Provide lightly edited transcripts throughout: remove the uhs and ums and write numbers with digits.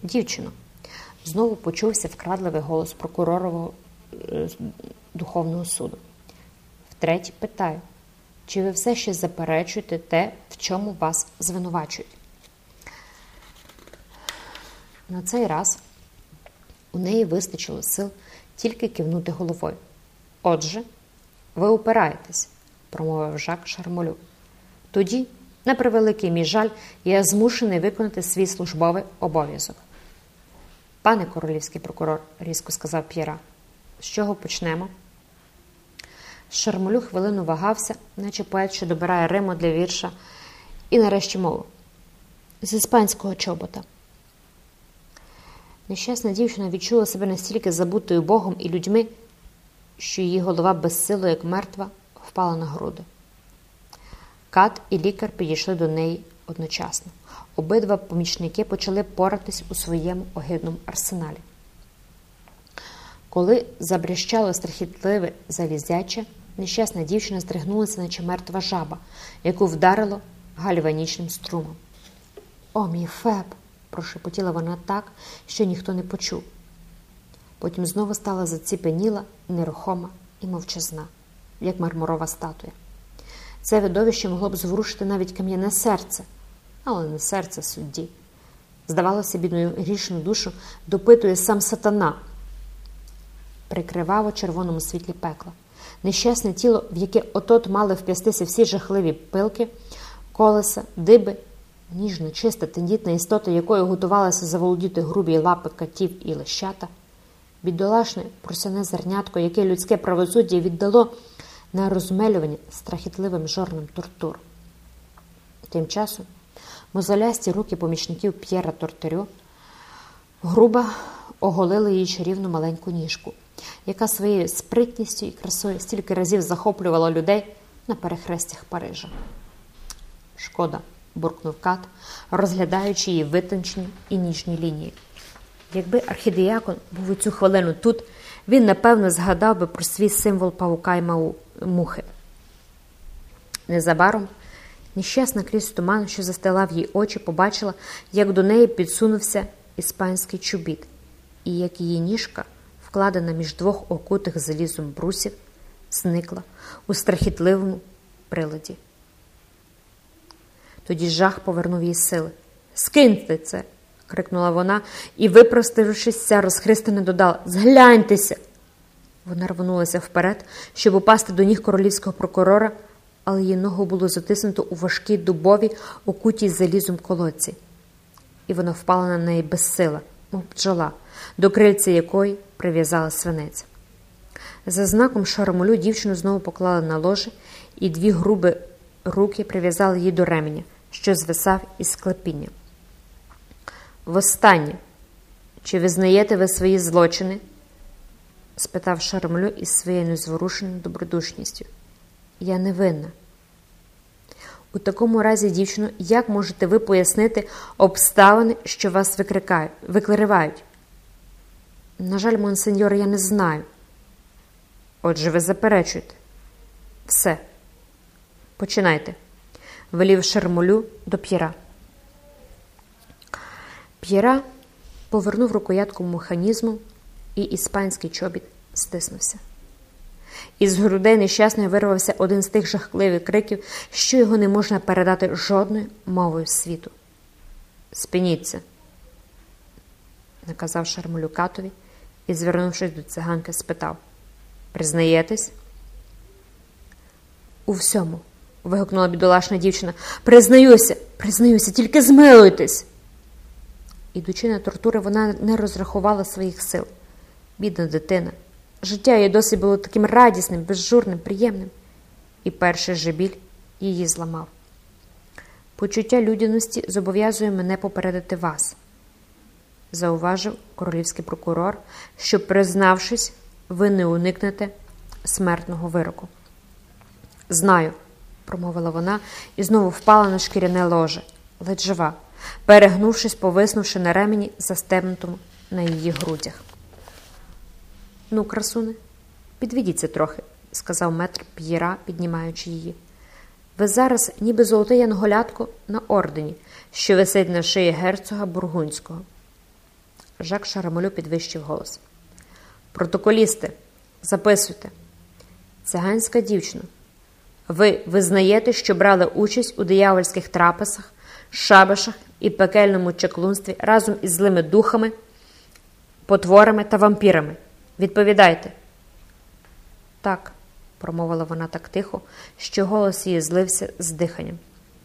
«Дівчино», знову почувся вкрадливий голос прокурорового духовного суду. «Втретє питаю, чи ви все ще заперечуєте те, в чому вас звинувачують?» На цей раз у неї вистачило сил тільки кивнути головою. «Отже, ви упираєтесь», – промовив Жак Шармолю. «Тоді, на превеликий мій жаль, я змушений виконати свій службовий обов'язок». «Пане королівський прокурор», – різко сказав П'єра, – «з чого почнемо?» Шармолю хвилину вагався, наче поет, що добирає риму для вірша, і нарешті мовив: «З іспанського чобота». Нещасна дівчина відчула себе настільки забутою Богом і людьми, що її голова безсило, як мертва, впала на груди. Кат і лікар підійшли до неї одночасно. Обидва помічники почали поратись у своєму огидному арсеналі. Коли забрящало страхітливе залізяче, нещасна дівчина здригнулася, наче мертва жаба, яку вдарило гальванічним струмом. «О, мій Феб!» – прошепотіла вона так, що ніхто не почув. Потім знову стала заціпеніла, нерухома і мовчазна, як мармурова статуя. Це видовище могло б зворушити навіть кам'яне серце, але не серце судді. Здавалося, бідну грішну душу допитує сам сатана при криваво-червоному світлі пекла. Нещасне тіло, в яке отот мали вп'ястися всі жахливі пилки, колеса, диби, ніжна, чиста, тендітна істота, якою готувалася заволодіти грубі лапи катів і лещата, бідолашне просяне зернятко, яке людське правосуддя віддало на розмелювання страхітливим жорнам тортур. Тим часом мозолясті руки помічників П'єра Тортарю грубо оголили її чарівну маленьку ніжку, яка своєю спритністю і красою стільки разів захоплювала людей на перехрестях Парижа. «Шкода», – буркнув Кат, розглядаючи її витончені і ніжні лінії. Якби архідіякон був у цю хвилину тут, він, напевно, згадав би про свій символ павука й мухи. Незабаром нещасна крізь туман, що застилав їй очі, побачила, як до неї підсунувся іспанський чобіт, і як її ніжка, вкладена між двох окутих залізом брусів, зникла у страхітливому приладі. Тоді жах повернув їй сили. «Скиньте це!» – крикнула вона і, випроставившися, розхристано додала: «Згляньтеся!» Вона рвонулася вперед, щоб упасти до ніг королівського прокурора, але її ногу було затиснуто у важкій дубовій, окутій залізом колодці. І вона впала на неї безсила, мов бджола, до крильця якої прив'язала свинець. За знаком Шармолю дівчину знову поклали на ложе, і дві грубі руки прив'язали її до ременя, що звисав із склепіння. «Востаннє, чи визнаєте ви свої злочини?» – спитав Шармолю із своєю незворушеною добродушністю. «Я не винна». «У такому разі, дівчино, як можете ви пояснити обставини, що вас викривають?» «На жаль, монсеньор, я не знаю». «Отже, ви заперечуєте?» «Все. Починайте», – велів Шармолю до П'єра. П'єра повернув рукоятку механізму, і іспанський чобіт стиснувся. Із грудей нещасної вирвався один з тих жахливих криків, що його не можна передати жодною мовою світу. «Спиніться», – наказав Шармолю Катові і, звернувшись до циганки, спитав: «Признаєтесь?» «У всьому», – вигукнула бідолашна дівчина. Признаюся, тільки змилуйтесь!» Ідучи на тортури, вона не розрахувала своїх сил. Бідна дитина. Життя її досі було таким радісним, безжурним, приємним. І перший же біль її зламав. «Почуття людяності зобов'язує мене попередити вас», – зауважив королівський прокурор, що, признавшись, ви не уникнете смертного вироку. «Знаю», – промовила вона і знову впала на шкіряне ложе, ледь жива, перегнувшись, повиснувши на ремені, застебнутому на її грудях. «Ну, красуне, підведіться трохи», – сказав метр П'єра, піднімаючи її. «Ви зараз ніби золоте янголятко на ордені, що висить на шиї герцога Бургундського». Жак Шарамолю підвищив голос. Протоколісти, записуйте. Циганська дівчина, ви визнаєте, що брали участь у диявольських трапезах, шабашах і пекельному чаклунстві разом із злими духами, потворами та вампірами. Відповідайте. Так, промовила вона так тихо, що голос її злився з диханням.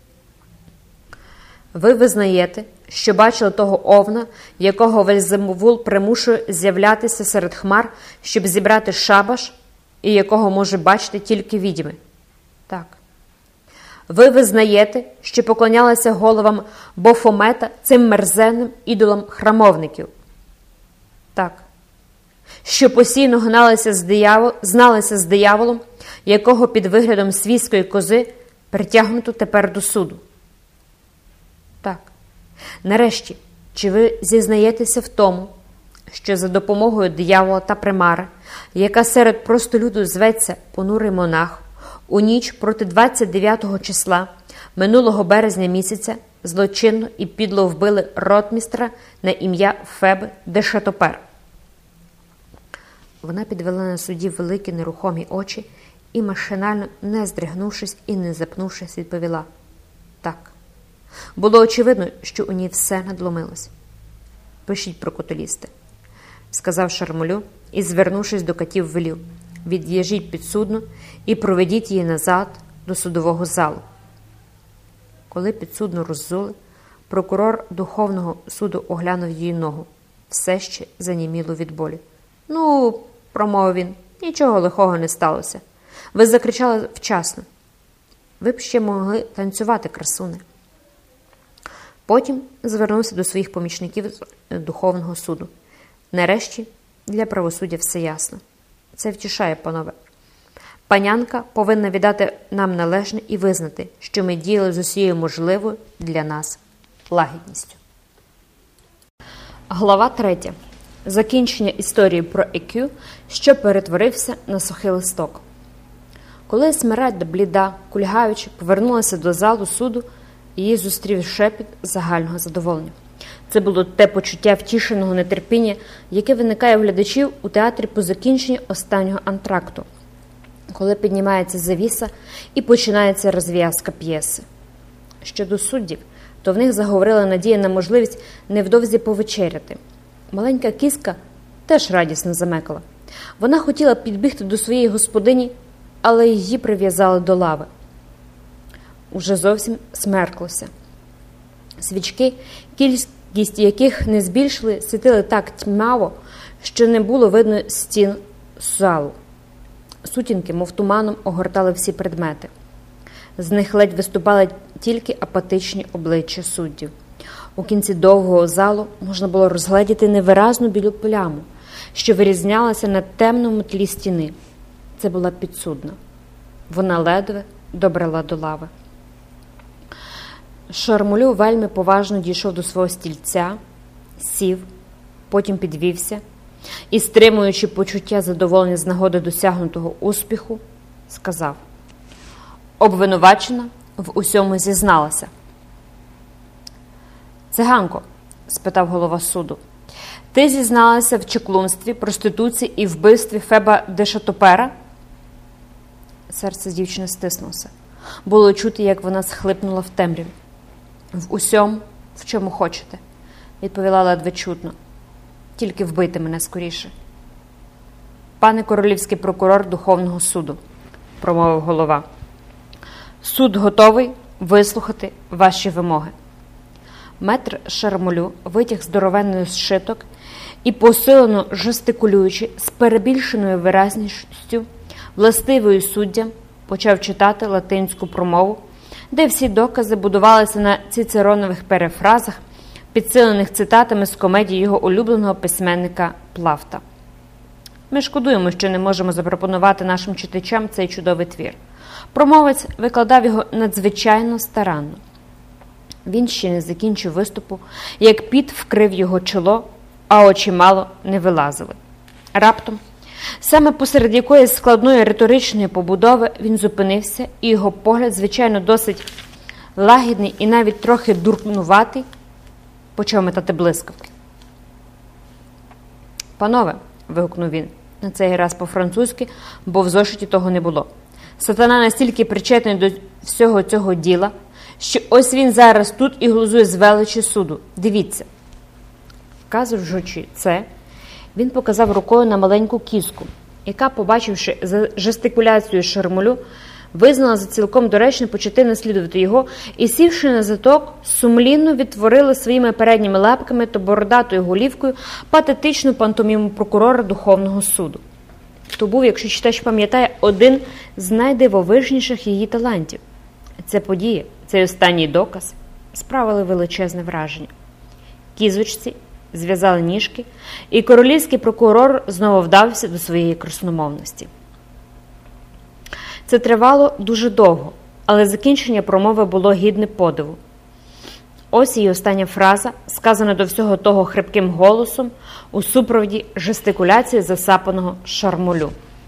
Ви визнаєте, що бачили того овна, якого Вельзевул примушує з'являтися серед хмар, щоб зібрати шабаш, і якого може бачити тільки відьми? Так. Ви визнаєте, що поклонялися головам Бофомета, цим мерзенним ідолам храмовників? Так. Що постійно зналися з дияволом, якого під виглядом свійської кози притягнуто тепер до суду? Так. Нарешті, чи ви зізнаєтеся в тому, що за допомогою диявола та примари, яка серед простолюду зветься понурий монах, у ніч проти 29-го числа минулого березня місяця злочинно і підло вбили ротмістра на ім'я Феб де Шатопер? Вона підвела на судді великі нерухомі очі і, машинально, не здригнувшись і не запнувшись, відповіла «Так». Було очевидно, що у ній все надломилось. «Пишіть, прокотолісти», – сказав Шармолю і, звернувшись до катів, велів: «Відв'яжіть підсудну і проведіть її назад до судового залу». Коли підсудну роззули, прокурор Духовного суду оглянув її ногу, все ще заніміло від болі. «Ну, – промовив він, – нічого лихого не сталося. Ви закричали вчасно. Ви б ще могли танцювати, красуне». Потім звернувся до своїх помічників з Духовного суду. Нарешті для правосуддя все ясно. Це втішає, панове. Панянка повинна віддати нам належне і визнати, що ми діяли з усією можливою для нас лагідністю. Глава 3. Закінчення історії про Екю, що перетворився на сухий листок. Коли Есмеральда, бліда, кульгаючи, повернулася до залу суду, її зустрів шепіт загального задоволення. Це було те почуття втішеного нетерпіння, яке виникає у глядачів у театрі по закінченні останнього антракту, коли піднімається завіса і починається розв'язка п'єси. Щодо суддів, то в них заговорила надія на можливість невдовзі повечеряти. Маленька кіска теж радісно замекала. Вона хотіла підбігти до своєї господині, але її прив'язали до лави. Уже зовсім смерклося. Свічки, кількість яких не збільшили, світили так тьмяво, що не було видно стін залу. Сутінки, мов туманом, огортали всі предмети. З них ледь виступали тільки апатичні обличчя суддів. У кінці довгого залу можна було розгледіти невиразну білу пляму, що вирізнялася на темному тлі стіни. Це була підсудна. Вона ледве добрала до лави. Шармолю вельми поважно дійшов до свого стільця, сів, потім підвівся і, стримуючи почуття задоволення з нагоди досягнутого успіху, сказав: «Обвинувачена в усьому зізналася». «Циганко», – спитав голова суду, – «ти зізналася в чаклунстві, проституції і вбивстві Феба де Шатопера?» Серце дівчини стиснулося. Було чути, як вона схлипнула в темряві. «В усьому, в чому хочете», – відповіла ледве чутно. «Тільки вбийте мене скоріше». «Пане королівський прокурор Духовного суду», – промовив голова, – «суд готовий вислухати ваші вимоги». Метр Шармолю витяг здоровенний зшиток і, посилено жестикулюючи, з перебільшеною виразністю, властивою суддям, почав читати латинську промову, де всі докази будувалися на цицеронових перефразах, підсилених цитатами з комедії його улюбленого письменника Плафта. Ми шкодуємо, що не можемо запропонувати нашим читачам цей чудовий твір. Промовець викладав його надзвичайно старанно. Він ще не закінчив виступу, як піт вкрив його чоло, а очі мало не вилазили. Раптом, саме посеред якоїсь складної риторичної побудови, він зупинився, і його погляд, звичайно, досить лагідний і навіть трохи дурнуватий, почав метати блискавки. «Панове!» – вигукнув він, на цей раз по-французьки, бо в зошиті того не було. «Сатана настільки причетний до всього цього діла, що ось він зараз тут і глузує з величі суду. Дивіться!» Кажучи це, він показав рукою на маленьку кіску, яка, побачивши жестикуляцію Шармолю, визнала за цілком доречне почати наслідувати його і, сівши на заток, сумлінно відтворила своїми передніми лапками та бородатою голівкою патетичну пантоміму прокурора Духовного суду. То був, якщо читач пам'ятає, один з найдивовижніших її талантів. Ця подія, цей останній доказ, справили величезне враження. Кізочці зв'язали ніжки, і королівський прокурор знову вдався до своєї красномовності. Це тривало дуже довго, але закінчення промови було гідне подиву. Ось її остання фраза, сказана до всього того хрипким голосом у супроводі жестикуляції засапаного Шармолю.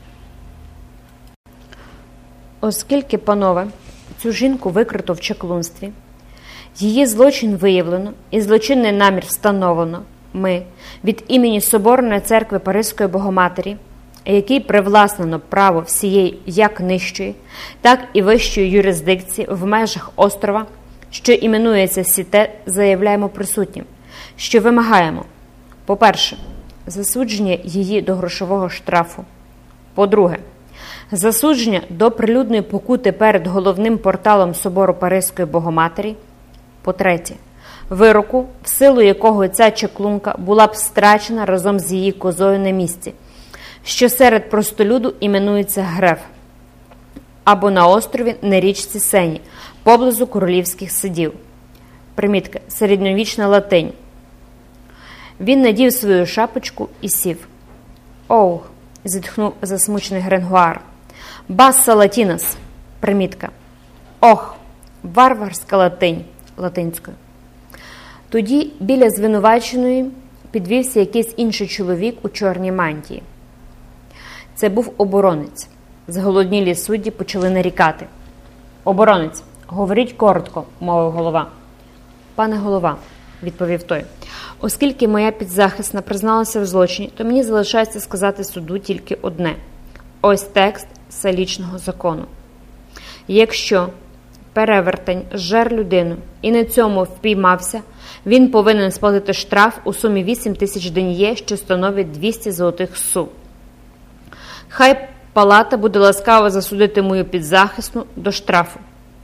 Оскільки, панове, цю жінку викрито в чаклунстві, її злочин виявлено і злочинний намір встановлено, ми від імені Соборної церкви Паризької Богоматері, який привласнено право всієї як нижчої, так і вищої юрисдикції в межах острова, що іменується Сіте, заявляємо присутнім, що вимагаємо, по-перше, засудження її до грошового штрафу, по-друге, засудження до прилюдної покути перед головним порталом Собору Паризької Богоматері, по-третє, вироку, в силу якого ця чаклунка була б страчена разом з її козою на місці, що серед простолюду іменується Греф, або на острові на річці Сені, поблизу королівських садів. Примітка. Середньовічна латинь. Він надів свою шапочку і сів. «Оу!» – зітхнув засмучений Гренгуар. «Басса латінас!» – примітка. «Ох! Варварська латинь!» – латинською. Тоді біля звинуваченої підвівся якийсь інший чоловік у чорній мантії. Це був оборонець. Зголоднілі судді почали нарікати. «Оборонець, говоріть коротко», – мовив голова. «Пане голова», – відповів той, – «оскільки моя підзахисна призналася в злочині, то мені залишається сказати суду тільки одне. Ось текст салічного закону. Якщо перевертень зжер людину і на цьому впіймався, він повинен сплатити штраф у сумі 8 тисяч ден'є, що становить 200 золотих су. Хай палата буде ласкава засудити мою підзахисну до штрафу».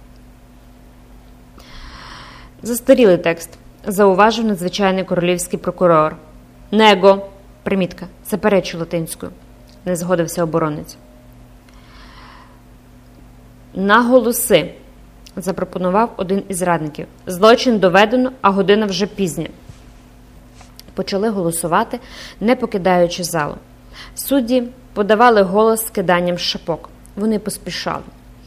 Застарілий текст, зауважив надзвичайний королівський прокурор. «Него», примітка, заперечу латинською, не згодився оборонець. «Наголоси», запропонував один із радників. «Злочин доведено, а година вже пізня». Почали голосувати, не покидаючи залу. Судді подавали голос з киданням шапок. Вони поспішали.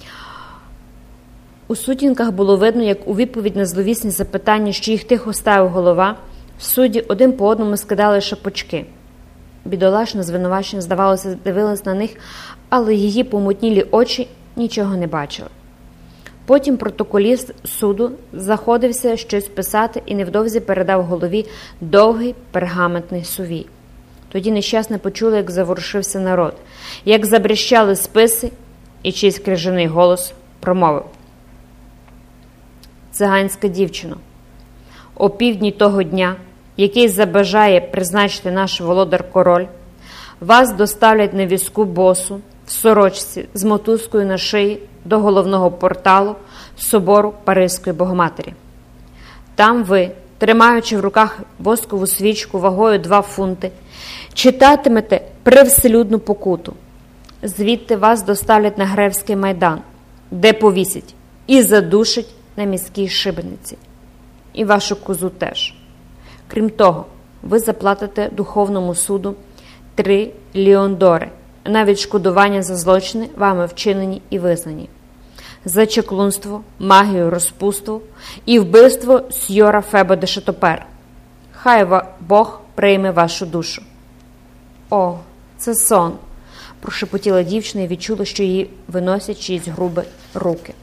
У сутінках було видно, як у відповідь на зловісні запитання, що їх тихо ставив голова, судді один по одному скидали шапочки. Бідолашна звинувачення, здавалося, дивилась на них, але її помутнілі очі нічого не бачили. Потім протоколіст суду заходився щось писати і невдовзі передав голові довгий пергаментний сувій. Тоді нещасне почули, як заворушився народ, як забріщали списи, і чийсь крижаний голос промовив. «Циганська дівчино, о півдні того дня, який забажає призначити наш володар-король, вас доставлять на візку босу, в сорочці з мотузкою на шиї до головного порталу Собору Паризької Богоматері. Там ви, тримаючи в руках воскову свічку вагою 2 фунти, читатимете привселюдну покуту. Звідти вас доставлять на Гревський майдан, де повісять і задушать на міській шибениці. І вашу козу теж. Крім того, ви заплатите духовному суду 3 ліондори на відшкодування за злочини, вами вчинені і визнані. За чаклунство, магію, розпусту і вбивство сьора Феба де Шатопер. Хай Бог прийме вашу душу». «О, це сон», – прошепотіла дівчина і відчула, що її виносять чиїсь грубі руки.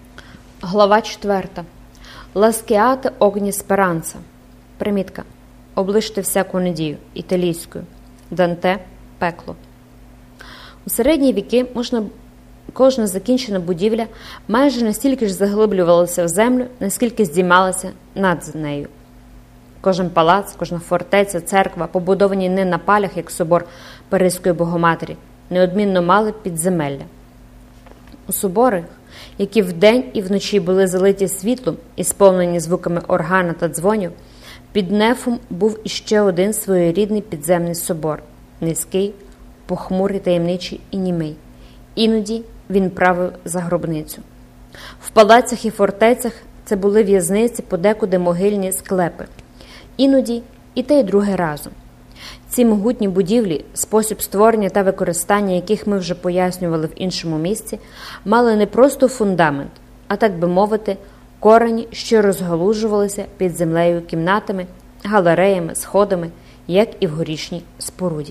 Глава 4. «Ласкеате огні сперанца». Примітка. облиште всяку надію, італійською. Данте – пекло. У середні віки кожна закінчена будівля майже настільки ж заглиблювалася в землю, наскільки здіймалася над нею. Кожен палац, кожна фортеця, церква, побудовані не на палях, як собор Паризької Богоматері, неодмінно мали підземелля. У соборах, які вдень і вночі були залиті світлом і сповнені звуками органа та дзвонів, під нефом був іще один своєрідний підземний собор – низький, похмурий, таємничий і німий. Іноді він правив за гробницю. В палацях і фортецях це були в'язниці, подекуди могильні склепи. Іноді і те, і друге разом. Ці могутні будівлі, спосіб створення та використання яких ми вже пояснювали в іншому місці, мали не просто фундамент, а, так би мовити, корені, що розгалужувалися під землею кімнатами, галереями, сходами, як і в горішній споруді.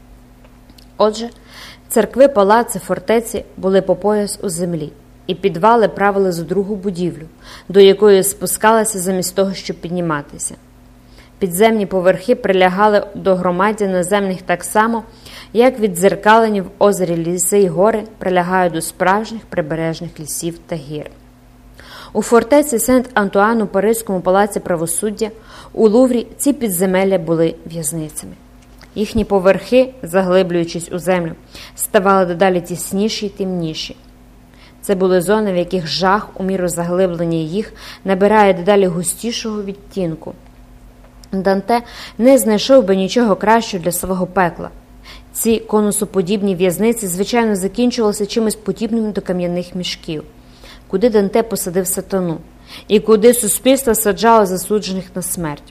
Отже, церкви, палаци, фортеці були по пояс у землі, і підвали правили за другу будівлю, до якої спускалися замість того, щоб підніматися. Підземні поверхи прилягали до громаддя наземних так само, як віддзеркалені в озері ліси й гори прилягають до справжніх прибережних лісів та гір. У фортеці Сент-Антуан у Паризькому палаці правосуддя у Луврі ці підземелля були в'язницями. Їхні поверхи, заглиблюючись у землю, ставали дедалі тісніші й темніші. Це були зони, в яких жах у міру заглиблення їх набирає дедалі густішого відтінку. Данте не знайшов би нічого кращого для свого пекла. Ці конусоподібні в'язниці, звичайно, закінчувалися чимось подібним до кам'яних мішків, куди Данте посадив сатану, і куди суспільство саджало засуджених на смерть.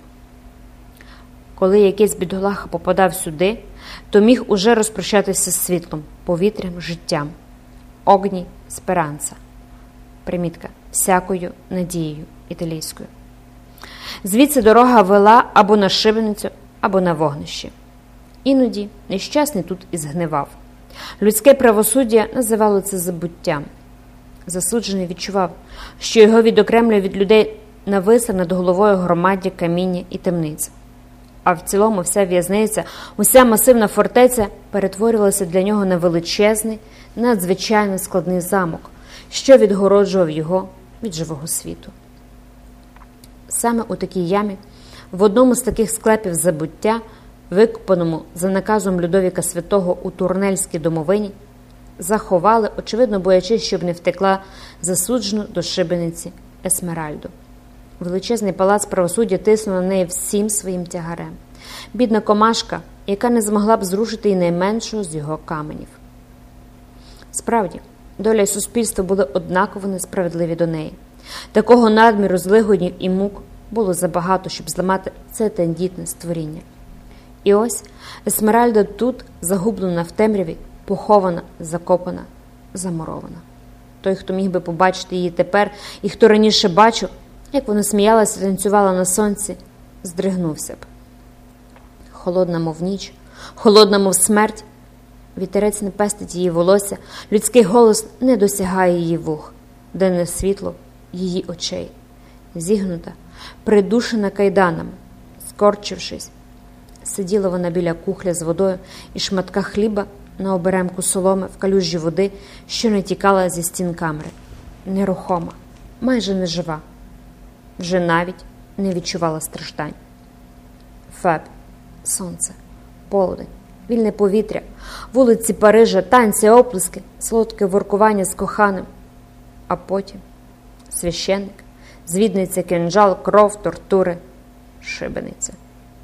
Коли якийсь бідолаха попадав сюди, то міг уже розпрощатися з світлом, повітрям, життям. Огні сперанца. Примітка. Всякою надією італійською. Звідси дорога вела або на шибеницю, або на вогнище. Іноді нещасний тут і згнивав. Людське правосуддя називало це забуттям. Засуджений відчував, що його відокремлює від людей нависе над головою громаддя, каміння і темниця. А в цілому вся в'язниця, уся масивна фортеця перетворювалася для нього на величезний, надзвичайно складний замок, що відгороджував його від живого світу. Саме у такій ямі, в одному з таких склепів забуття, викопаному за наказом Людовіка Святого у Турнельській домовині, заховали, очевидно боячись, щоб не втекла засуджену до шибениці Есмеральду. Величезний палац правосуддя тиснув на неї всім своїм тягарем. Бідна комашка, яка не змогла б зрушити й найменшого з його каменів. Справді, доля й суспільство були однаково несправедливі до неї. Такого надміру злигоднів і мук було забагато, щоб зламати це тендітне створіння. І ось Есмеральда тут, загублена в темряві, похована, закопана, замурована. Той, хто міг би побачити її тепер, і хто раніше бачив, як вона сміялася і танцювала на сонці, здригнувся б. Холодна, мов ніч, холодна, мов смерть, вітерець не пестить її волосся, людський голос не досягає її вух, денне світло її очей. Зігнута, придушена кайданами, скорчившись, сиділа вона біля кухля з водою і шматка хліба на оберемку соломи в калюжі води, що не тікала зі стін камери. Нерухома, майже нежива. Вже навіть не відчувала страждань. Феб, сонце, полудень, вільне повітря, вулиці Парижа, танці, оплески, солодке воркування з коханим. А потім священник, звідниця, кинджал, кров, тортури, шибениця.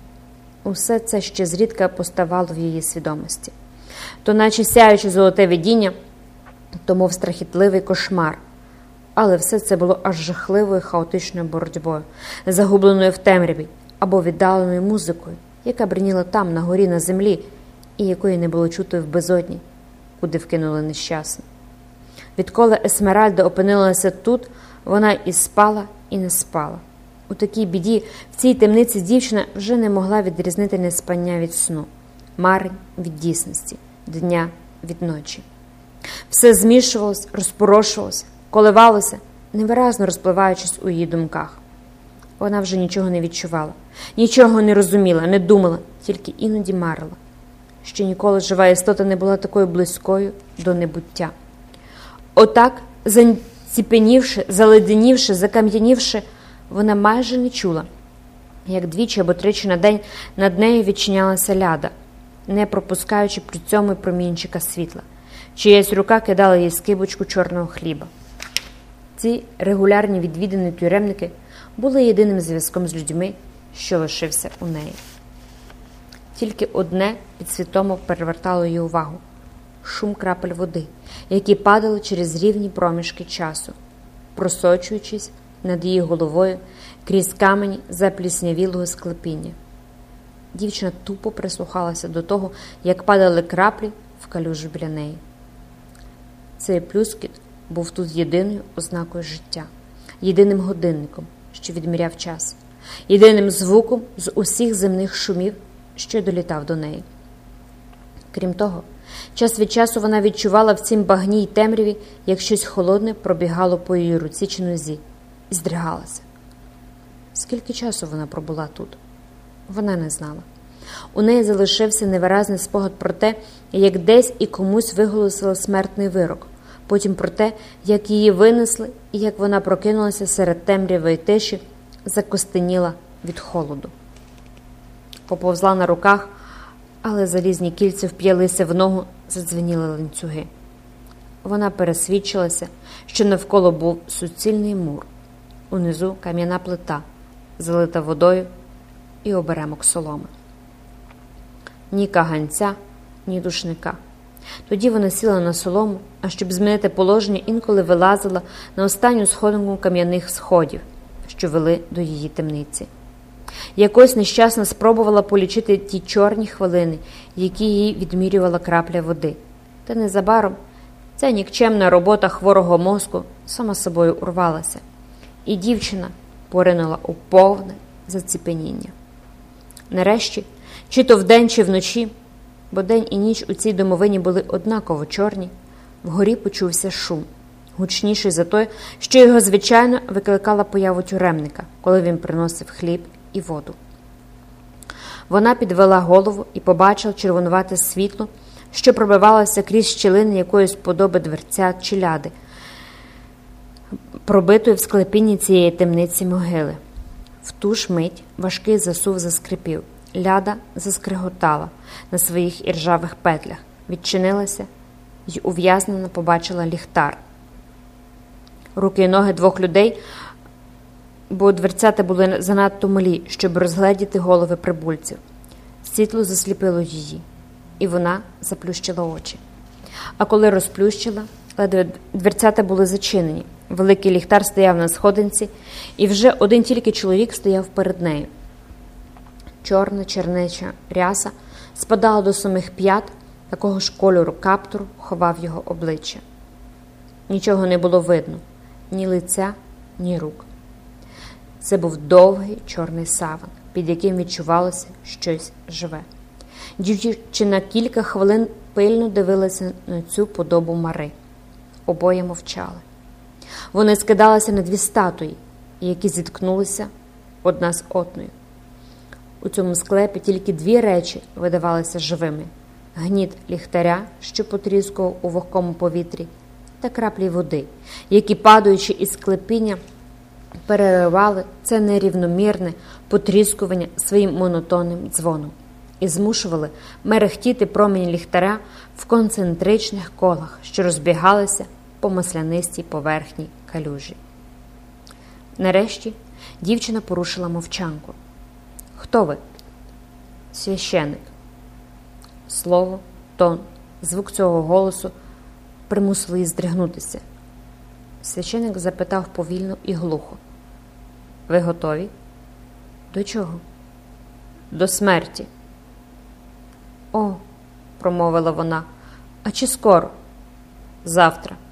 Усе це ще зрідка поставало в її свідомості. То наче сяюче золоте видіння, то мов страхітливий кошмар. Але все це було аж жахливою хаотичною боротьбою, загубленою в темряві або віддаленою музикою, яка бриніла там, на горі, на землі, і якої не було чути в безодні, куди вкинули нещасне. Відколи Есмеральда опинилася тут, вона і спала, і не спала. У такій біді, в цій темниці дівчина вже не могла відрізнити неспання від сну, марень від дійсності, дня від ночі. Все змішувалось, розпорошувалося, коливалося, невиразно розпливаючись у її думках. Вона вже нічого не відчувала, нічого не розуміла, не думала, тільки іноді марила. Ще ніколи жива істота не була такою близькою до небуття. Отак, заціпенівши, заледенівши, закам'янівши, вона майже не чула, як двічі або тричі на день над нею відчинялася ляда, не пропускаючи при цьому промінчика світла. Чиясь рука кидала їй скибочку чорного хліба. Ці регулярні відвідини тюремники були єдиним зв'язком з людьми, що лишився у неї. Тільки одне підсвідомо перевертало її увагу – шум крапель води, які падали через рівні проміжки часу, просочуючись над її головою крізь камені запліснявілого склепіння. Дівчина тупо прислухалася до того, як падали краплі в калюжу біля неї. Цей плюскіт був тут єдиною ознакою життя, єдиним годинником, що відміряв час, єдиним звуком з усіх земних шумів, що долітав до неї. Крім того, час від часу вона відчувала в цім багні й темряві, як щось холодне пробігало по її руці чи нозі, і здригалася. Скільки часу вона пробула тут? Вона не знала. У неї залишився невиразний спогад про те, як десь і комусь виголосили смертний вирок, потім про те, як її винесли і як вона прокинулася серед темряви й тиші, закостеніла від холоду. Поповзла на руках, але залізні кільця вп'ялися в ногу, задзвеніли ланцюги. Вона пересвідчилася, що навколо був суцільний мур, унизу кам'яна плита, залита водою і оберемок соломи. Ні каганця, ні душника. Тоді вона сіла на солому, а щоб змінити положення, інколи вилазила на останню сходинку кам'яних сходів, що вели до її темниці. Якось нещасно спробувала полічити ті чорні хвилини, які їй відмірювала крапля води. Та незабаром ця нікчемна робота хворого мозку сама собою урвалася, і дівчина поринула у повне заціпеніння. Нарешті, чи то вдень, чи вночі, бо день і ніч у цій домовині були однаково чорні, вгорі почувся шум, гучніший за той, що його, звичайно, викликала появу тюремника, коли він приносив хліб і воду. Вона підвела голову і побачила червонувате світло, що пробивалося крізь щілини якоїсь подоби дверцят чи ляди, пробитої в склепінні цієї темниці могили. В ту ж мить важкий засув заскрипів, ляда заскриготала на своїх іржавих петлях, відчинилася й ув'язнена побачила ліхтар. Руки й ноги двох людей, бо дверцята були занадто малі, щоб розгледіти голови прибульців. Світло засліпило її, і вона заплющила очі. А коли розплющила, ледве дверцята були зачинені. Великий ліхтар стояв на сходинці, і вже один тільки чоловік стояв перед нею. Чорна чернеча ряса спадала до самих п'ят, такого ж кольору каптур ховав його обличчя. Нічого не було видно, ні лиця, ні рук. Це був довгий чорний саван, під яким відчувалося щось живе. Дівчина кілька хвилин пильно дивилася на цю подобу Мари. Обоє мовчали. Вони скидалися на дві статуї, які зіткнулися одна з одною. У цьому склепі тільки дві речі видавалися живими – гніт ліхтаря, що потріскував у вогкому повітрі, та краплі води, які, падаючи із склепіння, переривали це нерівномірне потріскування своїм монотонним дзвоном і змушували мерехтіти промені ліхтаря в концентричних колах, що розбігалися по маслянистій поверхні калюжі. Нарешті дівчина порушила мовчанку. «Хто ви?» «Священик». Слово, тон, звук цього голосу примусили її здригнутися. Священик запитав повільно і глухо. «Ви готові?» «До чого?» «До смерті». «О», – промовила вона, – «а чи скоро?» «Завтра».